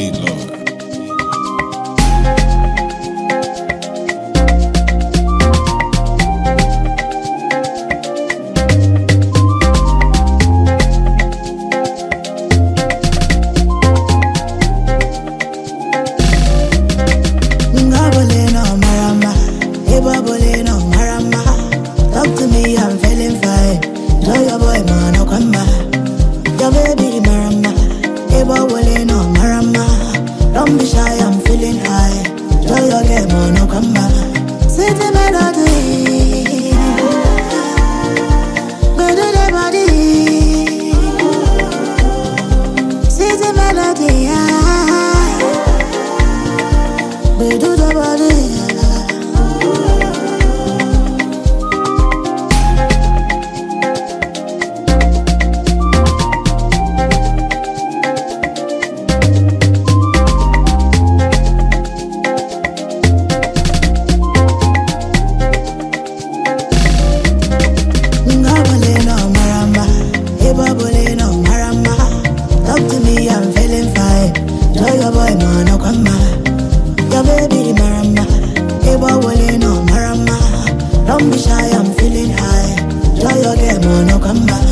Lord. Talk to me, I'm feeling fine. Tell your boy, man, I'll come back. Your baby, marama. Hey, boy, no, marama. Don't be shy, I'm feeling high. Tell your girl, man, I'll come back. City melody. Better the body. City melody, yeah. Better the body. Talk to me, I'm feeling fine. Tell your boy, man, I'll come back. Your baby, marama. Hey, boy, no, marama. Don't be shy, I'm feeling high. Tell your girl, man, I'll come back.